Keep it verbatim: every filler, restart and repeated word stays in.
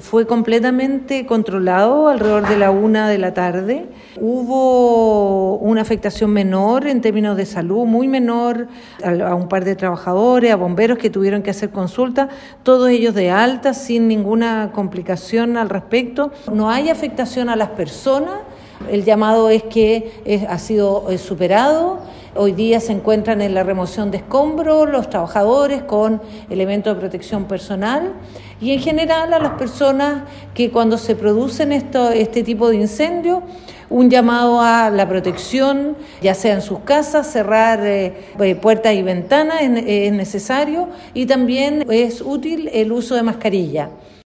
fue completamente controlado alrededor de la una de la tarde. Hubo una afectación menor en términos de salud, muy menor, a un par de trabajadores, a bomberos que tuvieron que hacer consulta, todos ellos de alta, sin ninguna complicación al respecto. No hay afectación a las personas. El llamado es que es, ha sido es superado. Hoy día se encuentran en la remoción de escombros los trabajadores con elementos de protección personal y en general a las personas que cuando se producen esto, este tipo de incendios, un llamado a la protección, ya sea en sus casas, cerrar eh, puertas y ventanas es, es necesario y también es útil el uso de mascarilla.